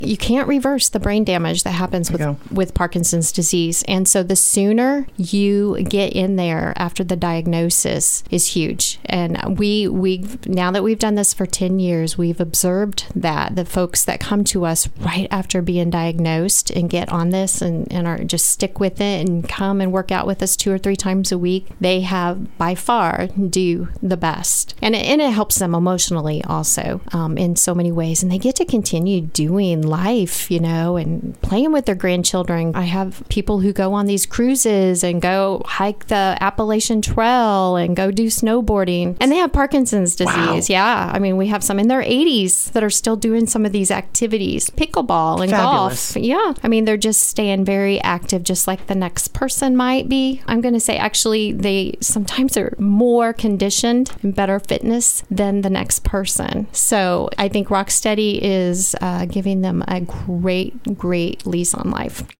you can't reverse the brain damage that happens with Parkinson's disease. And so the sooner you get in there after the diagnosis is huge. And we now that we've done this for 10 years, we've observed that the folks that come to us right after being diagnosed and get on this and are just stick with it and come and work out with us 2 or 3 times a week, they have by far do the best. And it helps them emotionally also in so many ways. And they get to continue doing life, and playing with their grandchildren. I have people who go on these cruises and go hike the Appalachian Trail and go do snowboarding, and they have Parkinson's disease. Wow. Yeah. I mean, we have some in their 80s that are still doing some of these activities, pickleball and Fabulous. golf. Yeah. I mean, they're just staying very active, just like the next person might be. I'm going to say, actually, they sometimes are more conditioned and better fitness than the next person. So I think Rocksteady is giving them a great lease on life.